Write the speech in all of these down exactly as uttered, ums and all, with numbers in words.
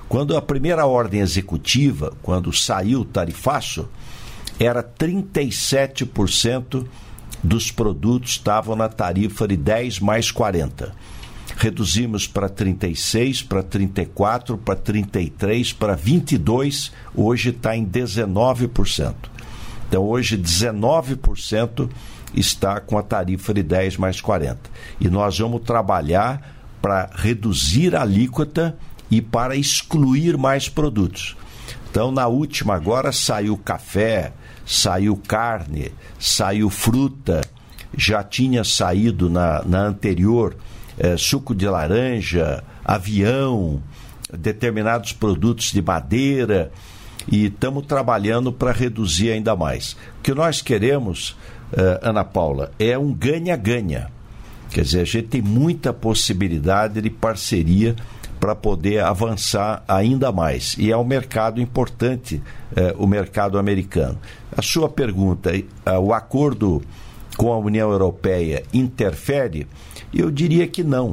Quando a primeira ordem executiva, quando saiu o tarifaço, era trinta e sete por cento dos produtos estavam na tarifa de dez mais quarenta. Reduzimos para trinta e seis, para trinta e quatro, para trinta e três, para vinte e dois, hoje está em dezenove por cento. Então hoje dezenove por cento está com a tarifa de dez mais quarenta. E nós vamos trabalhar para reduzir a alíquota e para excluir mais produtos. Então na última agora saiu café, saiu carne, saiu fruta, já tinha saído na, na anterior É, suco de laranja, avião, determinados produtos de madeira, e estamos trabalhando para reduzir ainda mais. O que nós queremos, uh, Ana Paula, é um ganha-ganha. Quer dizer, a gente tem muita possibilidade de parceria para poder avançar ainda mais. E é um mercado importante, uh, o mercado americano. A sua pergunta, uh, o acordo com a União Europeia interfere? Eu diria que não,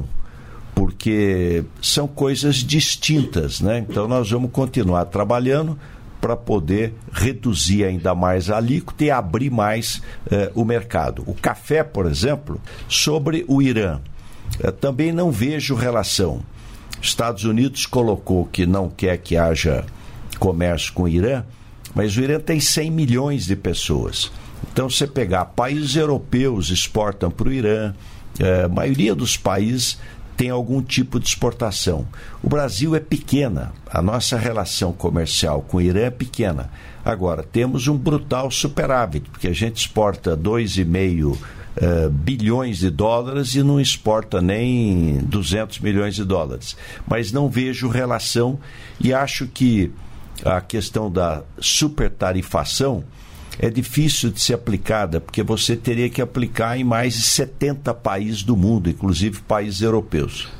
porque são coisas distintas, né? Então nós vamos continuar trabalhando para poder reduzir ainda mais a alíquota e abrir mais eh, o mercado. O café, por exemplo, sobre o Irã, eh, também não vejo relação. Estados Unidos colocou que não quer que haja comércio com o Irã, mas o Irã tem cem milhões de pessoas. Então, você pegar países europeus exportam para o Irã, é, a maioria dos países tem algum tipo de exportação. O Brasil é pequena, a nossa relação comercial com o Irã é pequena. Agora, temos um brutal superávit, porque a gente exporta dois vírgula cinco uh, bilhões de dólares e não exporta nem duzentos milhões de dólares. Mas não vejo relação e acho que a questão da supertarifação é difícil de ser aplicada, porque você teria que aplicar em mais de setenta países do mundo, inclusive países europeus.